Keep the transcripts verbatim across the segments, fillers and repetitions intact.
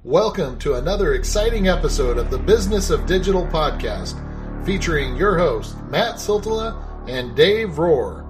Welcome to another exciting episode of the Business of Digital podcast, featuring your hosts, Matt Siltala and Dave Rohr.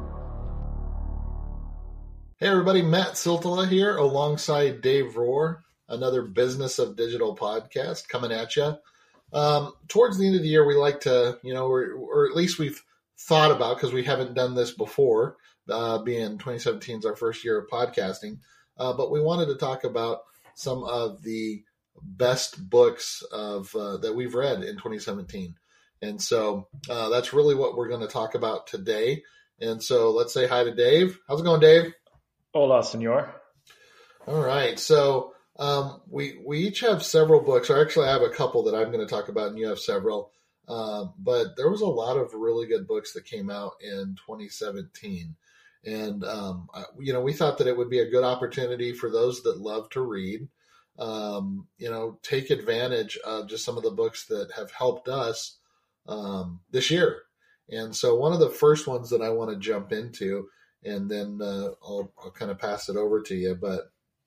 Hey everybody, Matt Siltala here alongside Dave Rohr, another Business of Digital podcast coming at you. Um, towards the end of the year, we like to, you know, or, or at least we've thought about, because we haven't done this before, uh, being twenty seventeen is our first year of podcasting, uh, but we wanted to talk about some of the best books of uh, that we've read in twenty seventeen. And so uh, that's really what we're going to talk about today. And so let's say hi to Dave. How's it going, Dave? Hola, senor. All right. So um, we we each have several books, or actually I have a couple that I'm going to talk about, and you have several. Um, but there was a lot of really good books that came out in twenty seventeen. And, um, you know, we thought that it would be a good opportunity for those that love to read. Um, you know, take advantage of just some of the books that have helped us um, this year. And so one of the first ones that I want to jump into, and then uh, I'll, I'll kind of pass it over to you. But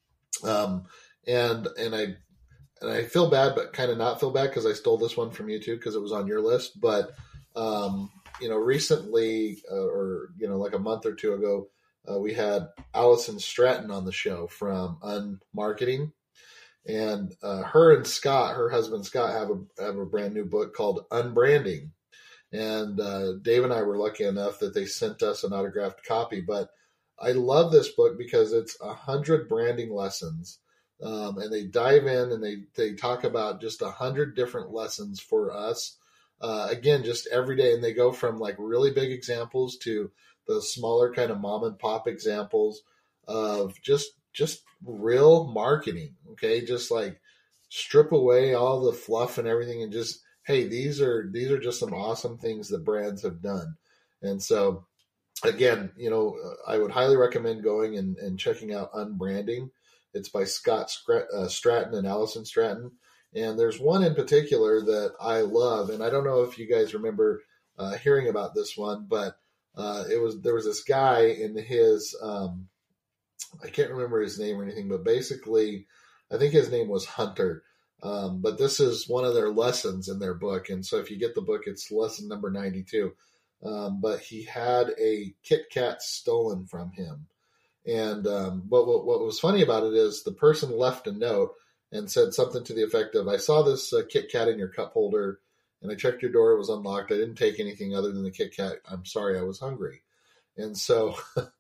um, and and I and I feel bad, but kind of not feel bad because I stole this one from you too because it was on your list. But um, you know, recently, uh, or you know, like a month or two ago, uh, we had Allison Stratton on the show from Unmarketing. And uh, her and Scott, her husband Scott, have a have a brand new book called Unbranding. And uh, Dave and I were lucky enough that they sent us an autographed copy. But I love this book because it's a hundred branding lessons, um, and they dive in and they they talk about just a hundred different lessons for us. Uh, again, just every day, and they go from like really big examples to the smaller kind of mom and pop examples of just. just real marketing. Okay. Just like strip away all the fluff and everything and just, hey, these are, these are just some awesome things that brands have done. And so again, you know, I would highly recommend going and, and checking out Unbranding. It's by Scott Stratton and Allison Stratton. And there's one in particular that I love. And I don't know if you guys remember uh, hearing about this one, but uh, it was, there was this guy in his, um, I can't remember his name or anything, but basically, I think his name was Hunter. Um, but this is one of their lessons in their book. And so if you get the book, it's lesson number ninety-two. Um, but he had a Kit Kat stolen from him. And um, but what, what was funny about it is the person left a note and said something to the effect of, I saw this uh, Kit Kat in your cup holder, and I checked your door. It was unlocked. I didn't take anything other than the Kit Kat. I'm sorry, I was hungry. And so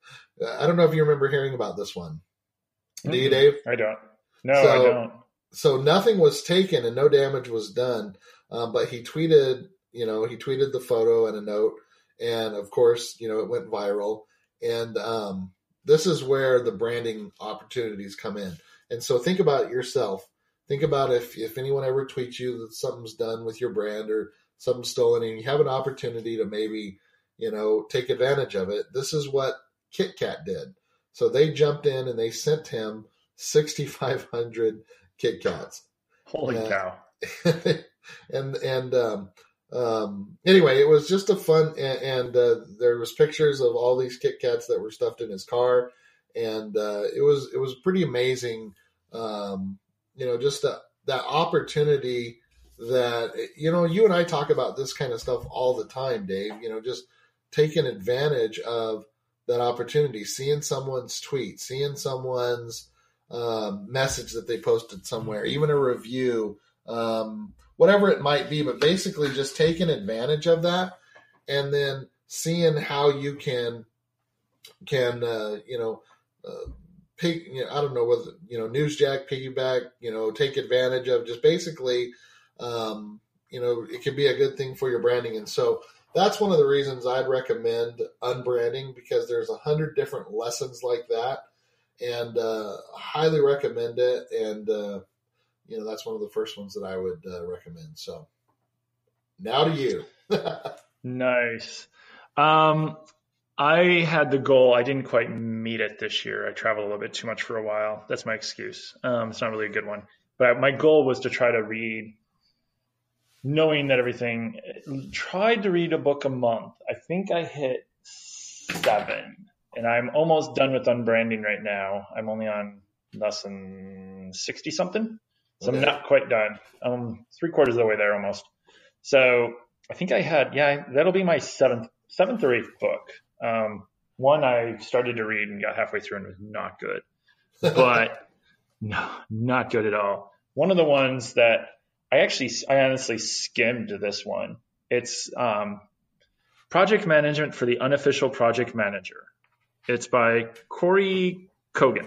I don't know if you remember hearing about this one. Do mm-hmm. you, Dave? I don't. No, so, I don't. So nothing was taken and no damage was done. Um, but he tweeted, you know, he tweeted the photo and a note. And of course, you know, it went viral. And um, this is where the branding opportunities come in. And so think about it yourself. Think about if, if anyone ever tweets you that something's done with your brand or something's stolen and you have an opportunity to maybe, you know, take advantage of it. This is what Kit Kat did. So they jumped in and they sent him sixty-five hundred Kit Kats. Holy uh, cow. and, and, um, um, anyway, it was just a fun, and, and uh, there was pictures of all these Kit Kats that were stuffed in his car. And, uh, it was, it was pretty amazing. Um, you know, just that, that opportunity that, you know, you and I talk about this kind of stuff all the time, Dave, you know, just taking advantage of that opportunity, seeing someone's tweet, seeing someone's um, message that they posted somewhere, even a review, um, whatever it might be, but basically just taking advantage of that and then seeing how you can, can, uh, you know, uh, pig, you know, I don't know whether, you know, newsjack, piggyback, you know, take advantage of just basically, um, you know, it can be a good thing for your branding. And so that's one of the reasons I'd recommend Unbranding, because there's a hundred different lessons like that, and uh, highly recommend it. And uh, you know, that's one of the first ones that I would uh, recommend. So now to you. Nice. Um, I had the goal. I didn't quite meet it this year. I traveled a little bit too much for a while. That's my excuse. Um, it's not really a good one. But my goal was to try to read, knowing that everything, tried to read a book a month. I think I hit seven, and I'm almost done with Unbranding right now. I'm only on lesson sixty something. So I'm Okay. not quite done. Um, three quarters of the way there almost. So I think I had, yeah, that'll be my seventh, seventh or eighth book. Um, one I started to read and got halfway through and was not good, but no, not good at all. One of the ones that I actually, I honestly skimmed this one. It's um, Project Management for the Unofficial Project Manager. It's by Corey Kogan.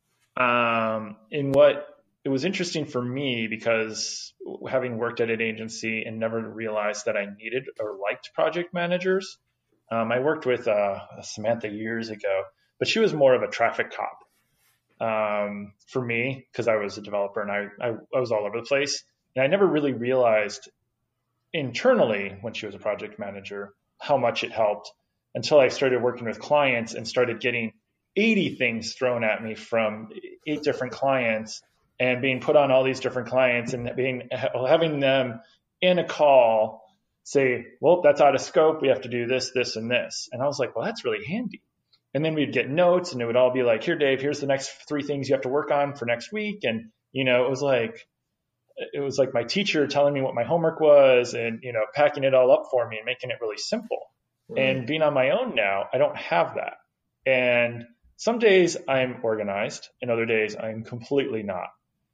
Um, in what it was interesting for me because having worked at an agency and never realized that I needed or liked project managers. Um, I worked with uh, Samantha years ago, but she was more of a traffic cop um, for me because I was a developer and I, I, I was all over the place. And I never really realized internally when she was a project manager how much it helped until I started working with clients and started getting eighty things thrown at me from eight different clients and being put on all these different clients and being having them in a call say, well, that's out of scope. We have to do this, this, and this. And I was like, well, that's really handy. And then we'd get notes and it would all be like, here, Dave, here's the next three things you have to work on for next week. And, you know, it was like, it was like my teacher telling me what my homework was and, you know, packing it all up for me and making it really simple. Right. And being on my own now, I don't have that. And some days I'm organized and other days I'm completely not.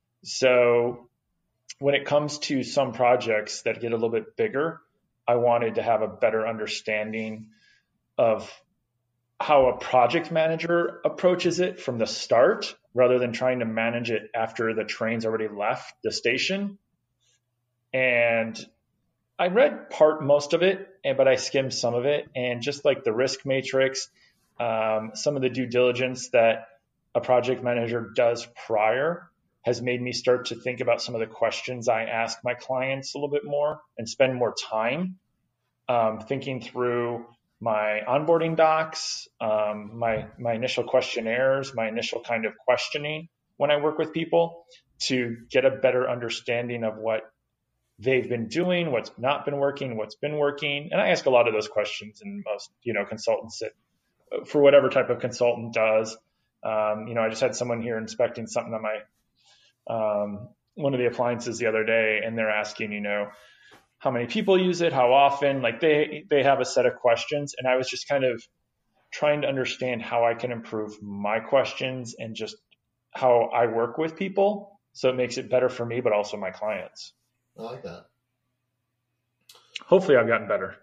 So when it comes to some projects that get a little bit bigger, I wanted to have a better understanding of how a project manager approaches it from the start rather than trying to manage it after the train's already left the station. And I read part, most of it, but I skimmed some of it. And just like the risk matrix, um, some of the due diligence that a project manager does prior has made me start to think about some of the questions I ask my clients a little bit more and spend more time um, thinking through my onboarding docs, um, my my initial questionnaires, my initial kind of questioning when I work with people to get a better understanding of what they've been doing, what's not been working, what's been working. And I ask a lot of those questions in most, you know, consultants that, for whatever type of consultant does. Um, you know, I just had someone here inspecting something on my um, one of the appliances the other day, and they're asking, you know, how many people use it, how often, like they, they have a set of questions. And I was just kind of trying to understand how I can improve my questions and just how I work with people. So it makes it better for me, but also my clients. I like that. Hopefully I've gotten better.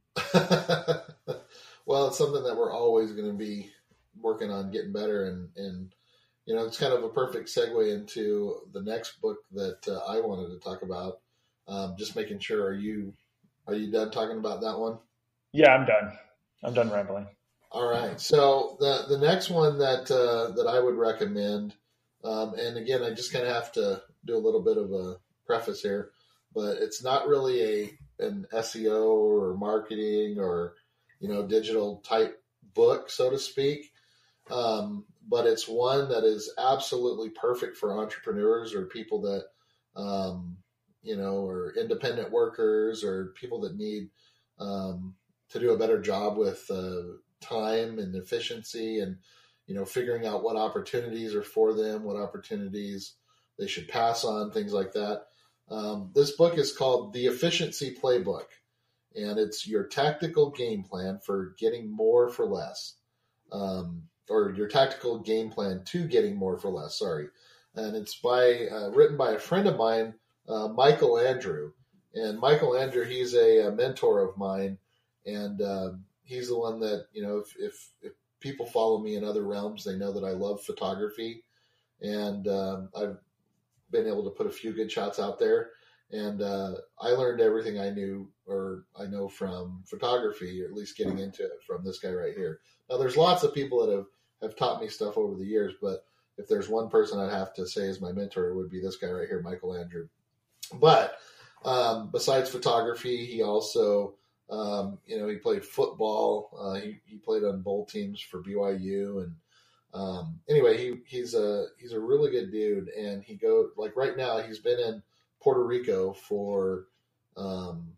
Well, it's something that we're always going to be working on getting better. And, and, you know, it's kind of a perfect segue into the next book that uh, I wanted to talk about. Um, just making sure, are you are you done talking about that one? Yeah, I'm done. I'm done rambling. All right. So the the next one that uh, that I would recommend, um, and again, I just kind of have to do a little bit of a preface here, but it's not really a an S E O or marketing or, you know, digital type book, so to speak. Um, but it's one that is absolutely perfect for entrepreneurs or people that, um, you know, or independent workers or people that need um, to do a better job with uh, time and efficiency and, you know, figuring out what opportunities are for them, what opportunities they should pass on, things like that. Um, this book is called The Efficiency Playbook, and it's your tactical game plan for getting more for less. Um, or your tactical game plan to getting more for less, sorry. And it's by uh, written by a friend of mine, uh, Michael Andrew. And Michael Andrew, he's a, a mentor of mine, and uh, he's the one that, you know, if, if, if people follow me in other realms, they know that I love photography, and um, I've been able to put a few good shots out there. And uh, I learned everything I knew or I know from photography, or at least getting into it, from this guy right here. Now, there's lots of people that have, have taught me stuff over the years, but if there's one person I'd have to say is my mentor, it would be this guy right here, Michael Andrew. But um, besides photography, he also, um, you know, he played football. Uh, he, he played on bowl teams for B Y U. And um, anyway, he, he's a he's a really good dude. And he go like right now, he's been in Puerto Rico for um,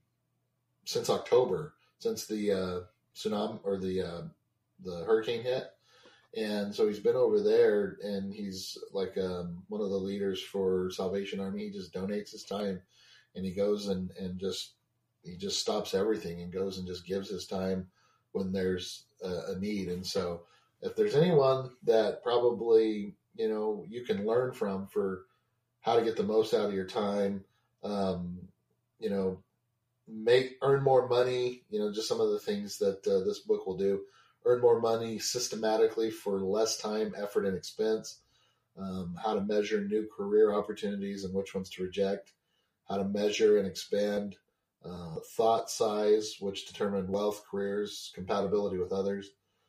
since October, since the uh, tsunami or the uh, the hurricane hit. And so he's been over there, and he's like um, one of the leaders for Salvation Army. He just donates his time, and he goes and, and just he just stops everything and goes and just gives his time when there's a, a need. And so if there's anyone that probably, you know, you can learn from for how to get the most out of your time, um, you know, make earn more money, you know, just some of the things that uh, this book will do. Earn more money systematically for less time, effort, and expense. Um, how to measure new career opportunities and which ones to reject. How to measure and expand uh, thought size, which determine wealth, careers, compatibility with others.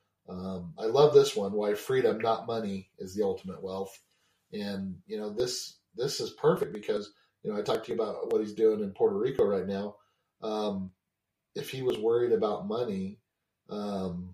Um, I love this one. Why freedom, not money, is the ultimate wealth. And you know this this is perfect because you know I talked to you about what he's doing in Puerto Rico right now. Um, if he was worried about money, um,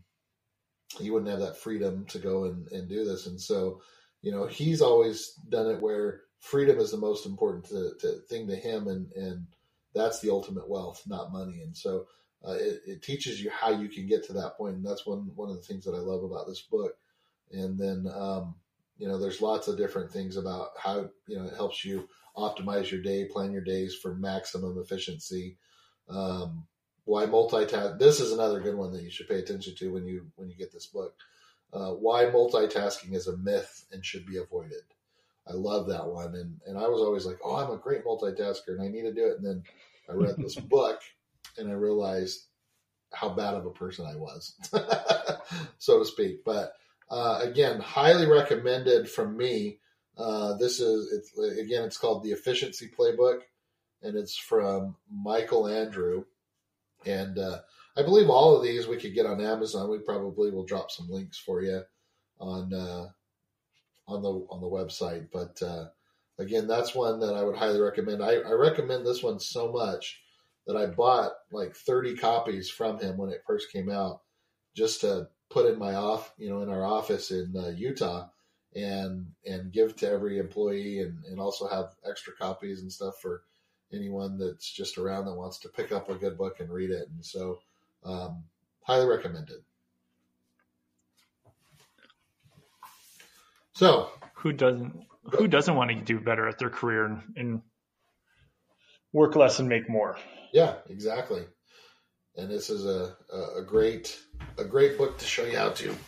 he wouldn't have that freedom to go and, and do this. And so, you know, he's always done it where freedom is the most important to, to, thing to him. And, and that's the ultimate wealth, not money. And so uh, it, it teaches you how you can get to that point. And that's one, one of the things that I love about this book. And then, um, you know, there's lots of different things about how, you know, it helps you optimize your day, plan your days for maximum efficiency. Um, Why multitask? This is another good one that you should pay attention to when you when you get this book. Uh, why multitasking is a myth and should be avoided. I love that one, and and I was always like, oh, I'm a great multitasker, and I need to do it. And then I read this book, and I realized how bad of a person I was, so to speak. But uh, again, highly recommended from me. Uh, this is it's, again, it's called The Efficiency Playbook, and it's from Michael Andrew. And uh, I believe all of these we could get on Amazon. We probably will drop some links for you on uh, on the on the website. But uh, again, that's one that I would highly recommend. I, I recommend this one so much that I bought like thirty copies from him when it first came out, just to put in my off, you know, in our office in uh, Utah, and and give to every employee, and, and also have extra copies and stuff for anyone that's just around that wants to pick up a good book and read it. And so, um, highly recommended. So who doesn't, who doesn't want to do better at their career and, and work less and make more? Yeah, exactly. And this is a, a, a great, a great book to show you how to.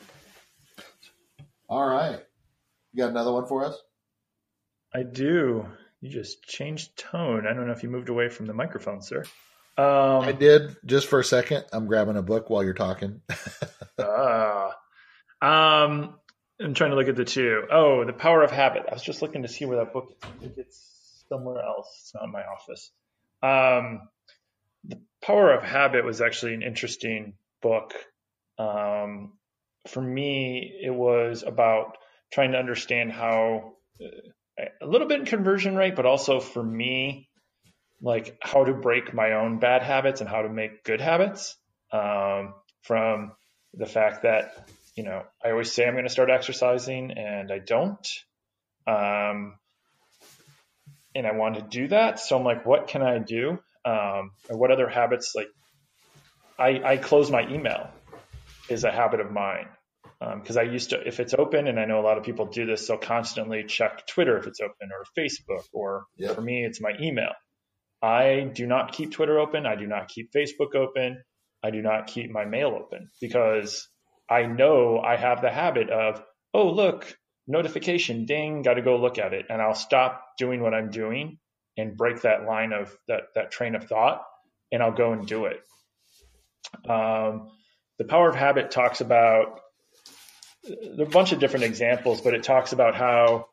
All right. You got another one for us? I do. You just changed tone. I don't know if you moved away from the microphone, sir. Um, I did, just for a second. I'm grabbing a book while you're talking. uh, um, I'm trying to look at the two. Oh, The Power of Habit. I was just looking to see where that book is. I think it's somewhere else. It's not in my office. Um, The Power of Habit was actually an interesting book. Um, for me, it was about trying to understand how... Uh, a little bit in conversion rate, but also for me, like how to break my own bad habits and how to make good habits. Um, from the fact that, you know, I always say I'm going to start exercising and I don't. Um, and I want to do that. So I'm like, what can I do? Um, or what other habits? Like I, I close my email is a habit of mine. Because um, I used to, if it's open, and I know a lot of people do this, they'll constantly check Twitter if it's open, or Facebook, or yep. For me, it's my email. I do not keep Twitter open. I do not keep Facebook open. I do not keep my mail open because I know I have the habit of, oh, look, notification, ding, got to go look at it. And I'll stop doing what I'm doing and break that line of that, that train of thought, and I'll go and do it. Um, the Power of Habit talks about, there are a bunch of different examples, but it talks about how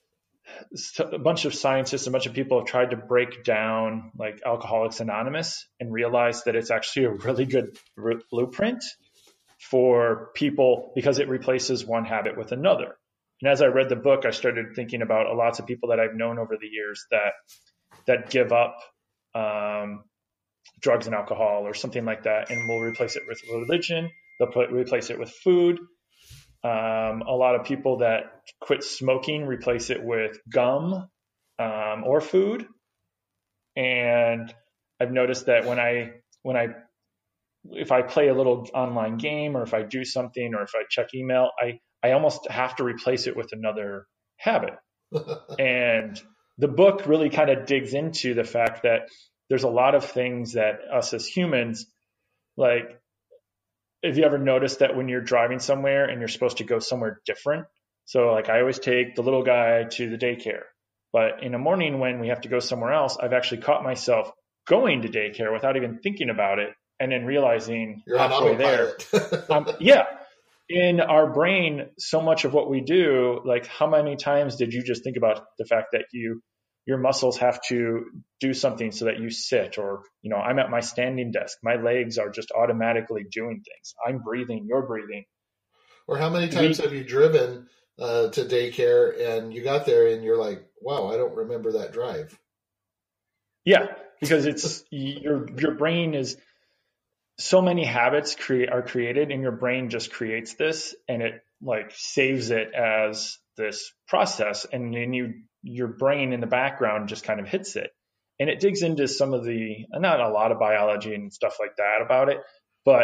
a bunch of scientists, a bunch of people have tried to break down like Alcoholics Anonymous and realize that it's actually a really good r- blueprint for people because it replaces one habit with another. And as I read the book, I started thinking about lots of people that I've known over the years that that give up um, drugs and alcohol or something like that, and will replace it with religion. They'll put, replace it with food. Um, a lot of people that quit smoking replace it with gum um, or food. And I've noticed that when I when I if I play a little online game or if I do something or if I check email, I, I almost have to replace it with another habit. And the book really kind of digs into the fact that there's a lot of things that us as humans, like, have you ever noticed that when you're driving somewhere and you're supposed to go somewhere different? So like I always take the little guy to the daycare, but in the morning when we have to go somewhere else, I've actually caught myself going to daycare without even thinking about it. And then realizing you're halfway there, um, yeah, in our brain, so much of what we do, like how many times did you just think about the fact that you, your muscles have to do something so that you sit, or, you know, I'm at my standing desk, my legs are just automatically doing things. I'm breathing, you're breathing. Or how many times we, have you driven uh, to daycare and you got there and you're like, wow, I don't remember that drive. Yeah, because it's your, your brain is, so many habits create are created and your brain just creates this and it like saves it as this process. And then you, your brain in the background just kind of hits it, and it digs into some of the, not a lot of biology and stuff like that about it, but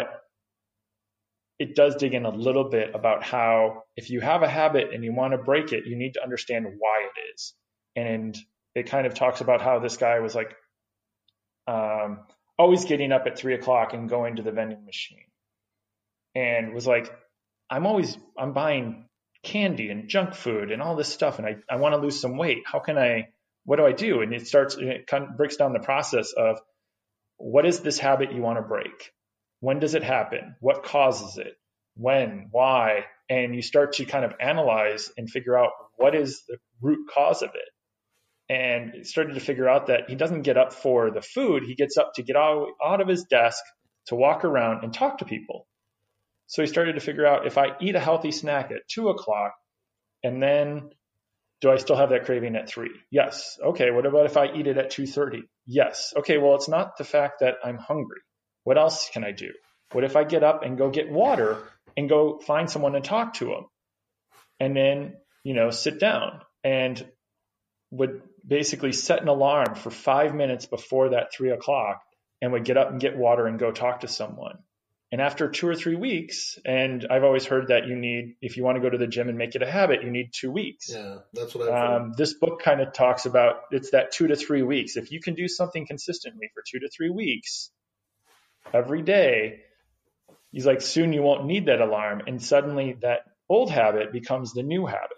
it does dig in a little bit about how if you have a habit and you want to break it, you need to understand why it is. And it kind of talks about how this guy was like, um, always getting up at three o'clock and going to the vending machine, and was like, I'm always, I'm buying candy and junk food and all this stuff. And I, I want to lose some weight. How can I, what do I do? And it starts, it kind of breaks down the process of what is this habit you want to break? When does it happen? What causes it? When, why? And you start to kind of analyze and figure out what is the root cause of it. And started to figure out that he doesn't get up for the food. He gets up to get out, out of his desk, to walk around and talk to people. So he started to figure out, if I eat a healthy snack at two o'clock, and then do I still have that craving at three? Yes. Okay. What about if I eat it at two thirty? Yes. Okay. Well, it's not the fact that I'm hungry. What else can I do? What if I get up and go get water and go find someone and talk to them? And then, you know, sit down and would basically set an alarm for five minutes before that three o'clock and would get up and get water and go talk to someone. And after two or three weeks, and I've always heard that you need, if you want to go to the gym and make it a habit, you need two weeks. Yeah, that's what I've heard. Um, this book kind of talks about, it's that two to three weeks. If you can do something consistently for two to three weeks every day, he's like, soon you won't need that alarm. And suddenly that old habit becomes the new habit.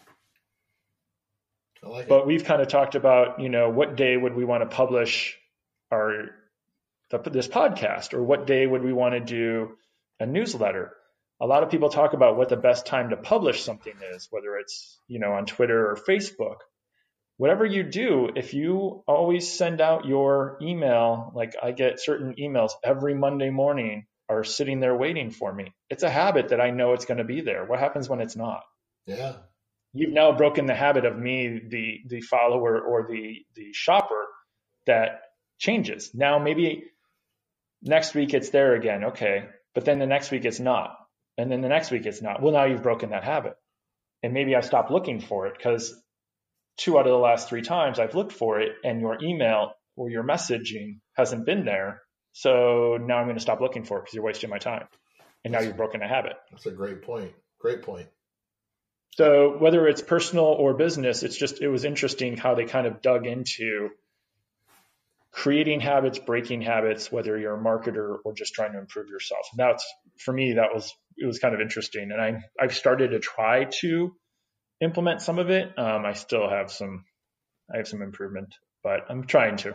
I like but it. We've kind of talked about, you know, what day would we want to publish our the, this podcast, or what day would we want to do a newsletter? A lot of people talk about what the best time to publish something is, whether it's, you know, on Twitter or Facebook. Whatever you do, if you always send out your email, like I get certain emails every Monday morning are sitting there waiting for me. It's a habit that I know it's going to be there. What happens when it's not? Yeah. You've now broken the habit of me, the the follower or the the shopper, that changes. Now maybe next week it's there again. Okay. But then the next week it's not. And then the next week it's not. Well, now you've broken that habit. And maybe I've stopped looking for it because two out of the last three times I've looked for it and your email or your messaging hasn't been there. So now I'm going to stop looking for it because you're wasting my time. And now you've broken a habit. That's a great point. Great point. So whether it's personal or business, it's just, it was interesting how they kind of dug into creating habits, breaking habits, whether you're a marketer or just trying to improve yourself. And that's, for me, that was, it was kind of interesting. And I, I've started to try to implement some of it. Um, I still have some, I have some improvement, but I'm trying to.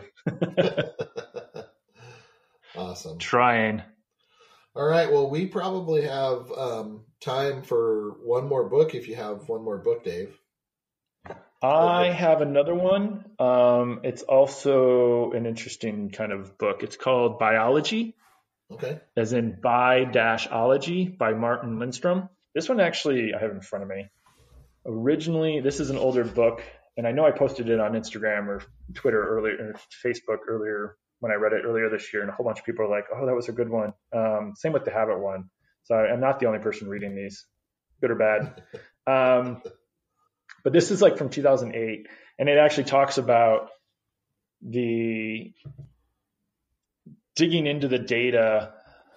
Awesome. Trying. All right. Well, we probably have um, time for one more book if you have one more book, Dave. I have another one. Um, it's also an interesting kind of book. It's called Biology. Okay. As in bi-ology by Martin Lindstrom. This one actually I have in front of me. Originally, this is an older book, and I know I posted it on Instagram or Twitter earlier, or Facebook earlier when I read it earlier this year, and a whole bunch of people are like, oh, that was a good one. Um, same with the Habit one. So I'm not the only person reading these, good or bad. Um, but this is like from two thousand eight, and it actually talks about the digging into the data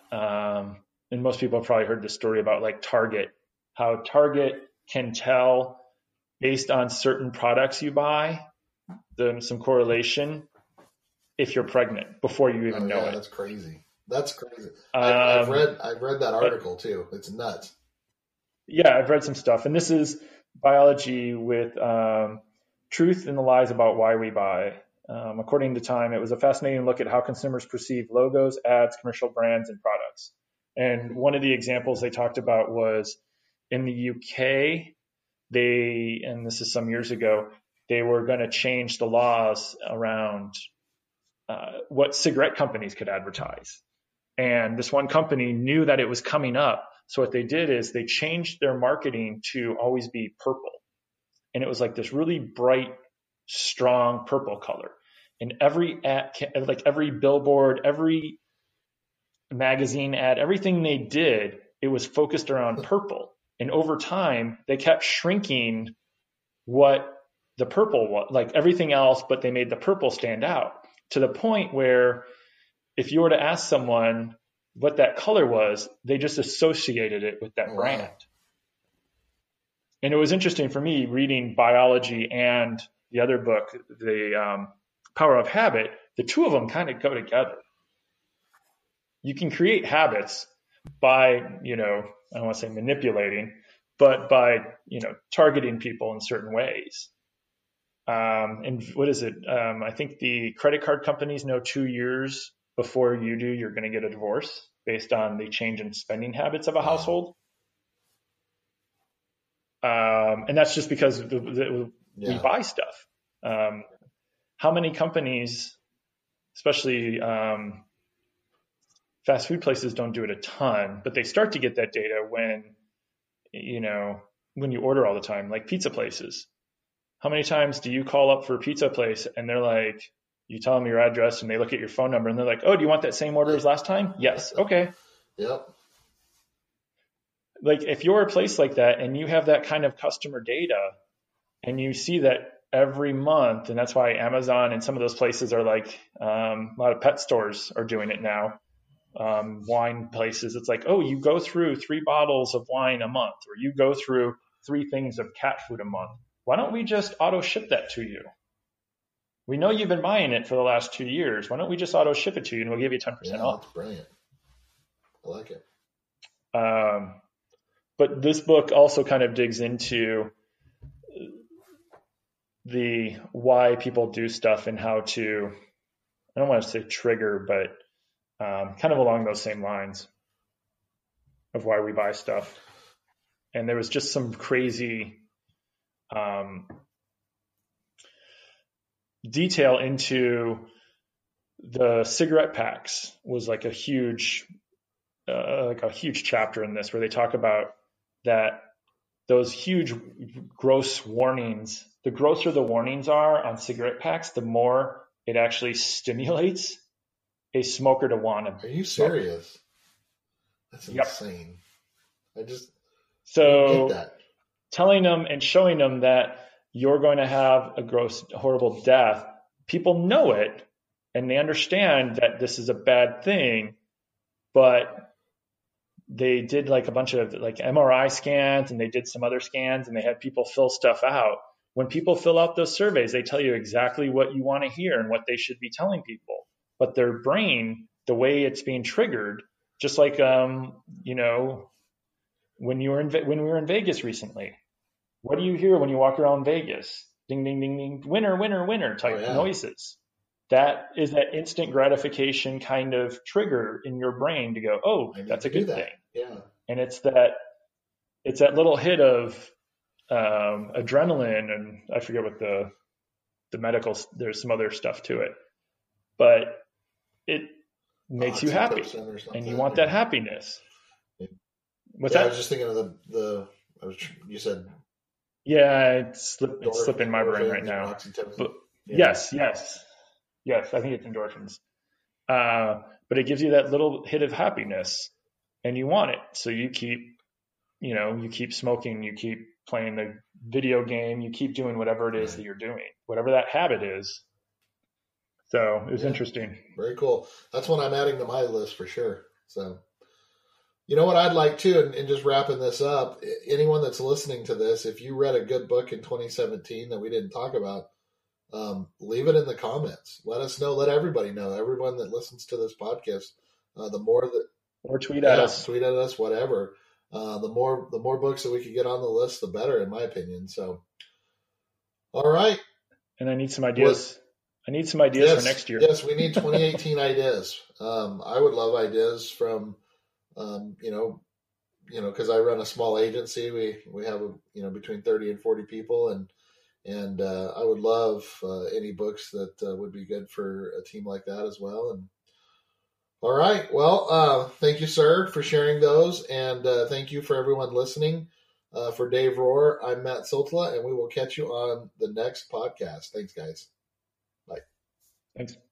Um, and most people have probably heard the story about like Target, how Target can tell based on certain products you buy, the, some correlation if you're pregnant before you even oh, know yeah, it. That's crazy. That's crazy. Um, I've, I've read I've read that article but, too. It's nuts. Yeah, I've read some stuff, and this is biology with um, truth and the lies about why we buy. Um, according to Time, it was a fascinating look at how consumers perceive logos, ads, commercial brands, and products. And one of the examples they talked about was in the U K, they, and this is some years ago, they were going to change the laws around uh, what cigarette companies could advertise. And this one company knew that it was coming up. So what they did is they changed their marketing to always be purple. And it was like this really bright, strong purple color. And every ad, like every billboard, every magazine ad, everything they did, it was focused around purple. And over time, they kept shrinking what the purple was, like everything else, but they made the purple stand out to the point where if you were to ask someone what that color was, they just associated it with that Oh, brand. wow. And it was interesting for me reading biology and the other book, The um, Power of Habit. The two of them kind of go together. You can create habits by, you know, I don't want to say manipulating, but by, you know, targeting people in certain ways. Um, and what is it? Um, I think the credit card companies know two years before you do, you're going to get a divorce based on the change in spending habits of a Wow. household. Um, and that's just because the, the, Yeah. we buy stuff. Um, how many companies, especially um, fast food places, don't do it a ton, but they start to get that data when, you know, when you order all the time, like pizza places. How many times do you call up for a pizza place and they're like, you tell them your address and they look at your phone number and they're like, oh, do you want that same order as last time? Yes. Okay. Yep. Like if you're a place like that and you have that kind of customer data and you see that every month, and that's why Amazon and some of those places are like, um, a lot of pet stores are doing it now. Um, wine places, it's like, oh, you go through three bottles of wine a month, or you go through three things of cat food a month. Why don't we just auto ship that to you? We know you've been buying it for the last two years. Why don't we just auto ship it to you and we'll give you ten percent Yeah, off? that's brilliant. I like it. Um, but this book also kind of digs into the why people do stuff and how to, I don't want to say trigger, but um, kind of along those same lines of why we buy stuff. And there was just some crazy um, detail into the cigarette packs was like a huge, uh, like a huge chapter in this where they talk about that those huge gross warnings, the grosser the warnings are on cigarette packs, the more it actually stimulates a smoker to want to Are you smoke. serious? That's Yep. insane. I just so I don't get that. Telling them and showing them that you're going to have a gross, horrible death, people know it and they understand that this is a bad thing, but they did like a bunch of like M R I scans and they did some other scans and they had people fill stuff out. When people fill out those surveys, they tell you exactly what you want to hear and what they should be telling people. But their brain, the way it's being triggered, just like, um, you know, when you were in, when we were in Vegas recently, what do you hear when you walk around Vegas? Ding, ding, ding, ding, winner, winner, winner type Oh, yeah. noises. That is that instant gratification kind of trigger in your brain to go, oh, that's a good that. thing. Yeah. And it's that, it's that little hit of um, adrenaline, and I forget what the the medical, there's some other stuff to it, but it makes oh, you happy, and you want yeah. that happiness. Yeah. What's yeah, that? I was just thinking of the the. I was, you said. Yeah, it's, slip, it's slipping my brain right now. But, yeah. Yes, yes, yes. I think it's endorphins. Uh, but it gives you that little hit of happiness, and you want it, so you keep, you know, you keep smoking, you keep playing the video game, you keep doing whatever it is right. that you're doing, whatever that habit is. So it was yeah. interesting. Very cool. That's one I'm adding to my list for sure. So you know what I'd like too, and, and just wrapping this up, anyone that's listening to this, if you read a good book in twenty seventeen that we didn't talk about, um, leave it in the comments. Let us know. Let everybody know. Everyone that listens to this podcast, uh, the more that or tweet yeah, at us, tweet at us, whatever. Uh, the more the more books that we could get on the list, the better, in my opinion. So, all right. And I need some ideas. Well, I need some ideas yes, for next year. Yes, we need twenty eighteen ideas. Um, I would love ideas from, um, you know, you know, because I run a small agency. We we have a, you know between thirty and forty people, and and uh, I would love uh, any books that uh, would be good for a team like that as well. And all right, well, uh, thank you, sir, for sharing those, and uh, thank you for everyone listening. Uh, for Dave Rohr, I'm Matt Siltla, and we will catch you on the next podcast. Thanks, guys. Bye. Thanks.